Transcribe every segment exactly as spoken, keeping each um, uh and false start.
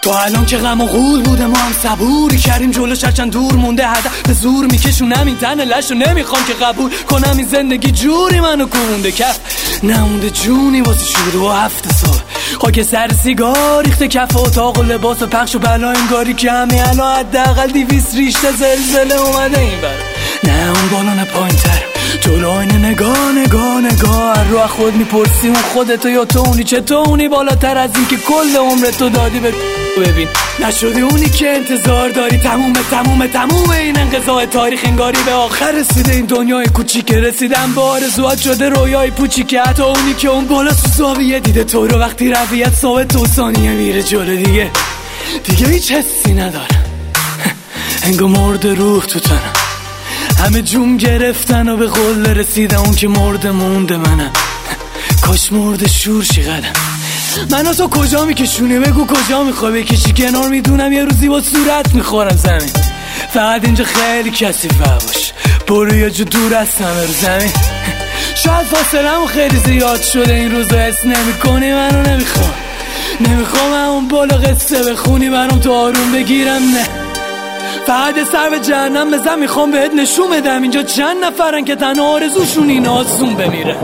تا الان که غم و غول بوده ما هم صبوری کردیم جلوش هرچند دور مونده هدف به زور میکشونم این تن لشو نمیخوام که قبول کنم این زندگی جوری منو کونده کف نمونده جونی واسه شروع و هفت سال خاک سر سیگار ریخته کف اتاق و لباس و پخش و بلا انگاری که همین الان حداقل دیویس ریشته زلزله اومده این بر نه اون بالا نه پایین تر جلو آینه نگاه نگاه نگاه رو خود میپرسی اون خودتو یا تو اونی چه تو اونی بالاتر از این که کل عمرتو دادی به ببین نشدی اونی که انتظار داری تمومه تمومه تمومه این انقضاء تاریخ انگاری به آخر رسیده این دنیای کوچیک رسیدن به آرزوات شده رویای پوچیک حتی اونی که اون بالا تو زاویه دیده تو رو وقتی رویت ثابت تو ثانیه میره جلو دیگه دیگه هیچ حسی ندارم انگار مرده روح تو تنم همه جون گرفتن و به قله رسیدن اون که مرده مونده منم کاش مرده شور شی قدم منو تو کجا میکشونی بگو کجا میخوای بکشی کنار میدونم یه روزی با صورت میخورم زمین فقط اینجا خیلی کثیفه باش برو یه جو دور از همه رو زمین شاید فاصله‌مون خیلی زیاد شده این روزا حس نمی‌کنی منو نمیخوام نمیخوام همون بالا قصه بخونی برام تو آروم بگیرم نه فقط سر به جهنم بزن میخوام بهت نشون بدم اینجا چند نفرن که تنها آرزوشون این آسون بمیرن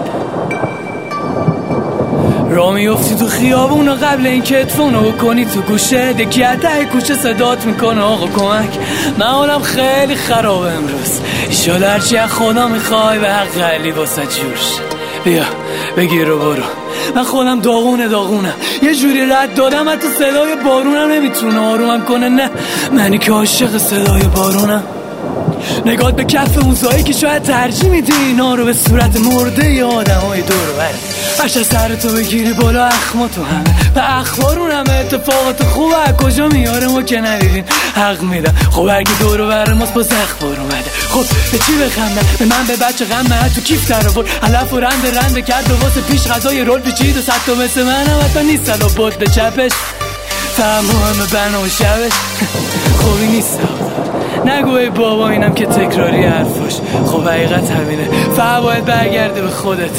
را میفتی تو خیابون و قبل این که اتفونو بکنی تو گوشه دکی عده کوچه صدات میکنه آقا کمک من حالم خیلی خرابه امروز ایشالا هرچی از خدا میخوای به حق علی واسه جورش بیا بگیر و برو من خودم داغونه داغونم یه جوری رد دادم حتی صدای بارونم نمیتونه آرومم کنه نه منی که عاشق صدای بارونم نگات به کف موزایی که شاید ترجیح میدی اینا رو به صورت مرده ی آدم های دور بره بشه سرتو بگیری بالا اخما تو همه به اخبارون همه اتفاقات خوبه کجا میاره ما که ندیدین حق میدم خب اگه دور بره ماست باز اخبار اومده خب به چی بخندم به من به بچه غمه تو کیف در آورد علف و رنده رنده کرد و واسه پیش غذای رول پیچید و صد تا مثل منم حتی نیست الان بود به چپش فهمو همه بنا و شبش خوبی نیست نگوی بابا اینم که تکراری حرفاش خب حقیقت همینه فقط باید برگرده به خودت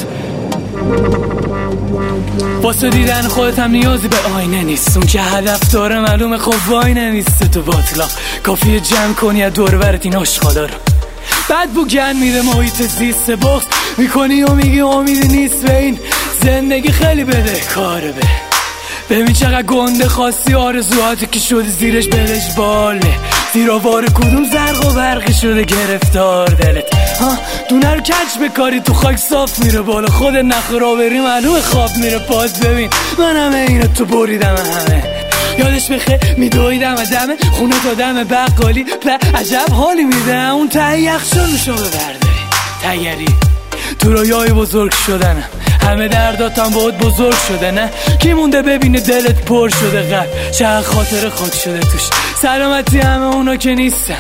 واسه دیدن خودت هم نیازی به آینه نیست اون که هدف داره معلومه خب وای نمیسته تو باطلا کافیه جمع کنی از دور برت این عشقالا رو بعد بو گن میره محیط زیست بخص میکنی و میگی امیدی نیست به این زندگی خیلی بده کاره به ببین چقدر گنده خواستی آرزوهاتی که شدی زیرش بلش باله زیر آوار کدوم زرق و برقی شده گرفتار دلت ها دونه رو کج بکاری تو خاک صاف میره بالا خود نخورا بری معلوم خواب میره پاس ببین من همه اینو تو بریدم همه یادش بخیر میدویدم دمه خونه تا دم بقالی به عجب حالی میده اون ته یخشانشو ببرداری تگری تو رویای بزرگ شدنم همه درداتم باید بزرگ شده نه کی مونده ببینه دلت پر شده قلب چه خاطر خاک شده توش سلامتی همه اونا که نیستن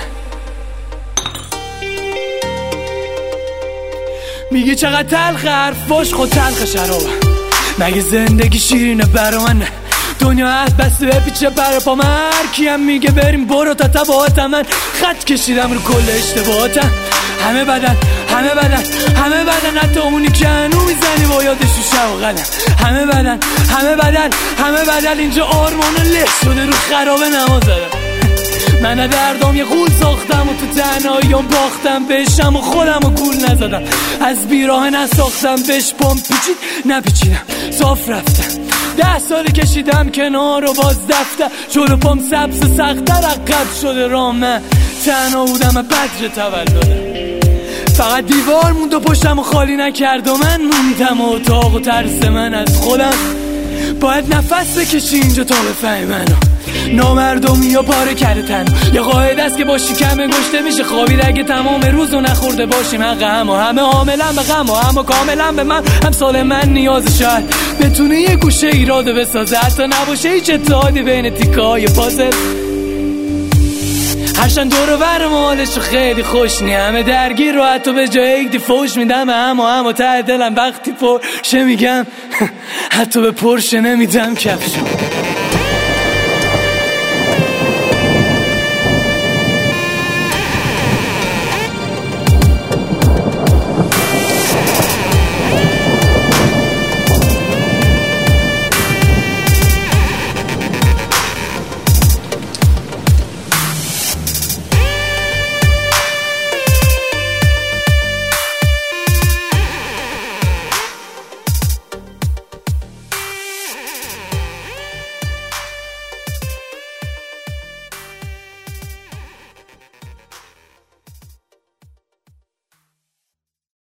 میگه چقدر تلخ حرفاش خود تلخ شرابم مگه زندگی شیرینه برا من دنیا عهد بسته به پیچه برا پا من هر کیم میگه بریم برو تا تباهاتم من خط کشیدم رو کل اشتباهاتم همه بدن همه بدن همه بدن حتی اونی که هنو میزنی با یادش رو شب و قلم همه بدن همه بدن همه بدن اینجا آرمان له شده رو خرابه نماز زدم من دردام یه غول ساختم و تو تنهاییام باختم بهشم و خودم و گول نزدم از بیراه نساختم بهش پام پیچید نپیچیدم صاف رفتم ده سالی کشیدم کنار و باز دفتر جلو پام سبز سختر عقب شده راه من تنها بودم بدر تولدم فقط دیوار موند و پشتم و خالی نکرد و من موندم و اتاق و ترس من از خودم باید نفس بکشی اینجا تا بفهمی منو نامردمی یا پاره کرده تن یا قاعده است که باشی کمه گشته میشه خوابید اگه تمام روزو نخورده باشیم حق هم و همه عاملا به غم و همه کاملا به من همسال من نیاز شاید بتونه یه گوشه ایراده بسازه حتی نباشه هیچ اتحادی بین تیکه های پازل هرشن دور و بر مالشو خیلی خوش نی همه درگیر رو حتی به جای یک دی فوش میدم هم و هم و ته دلم وقتی پرشه میگم حتی به پرشه نمیدم کفشو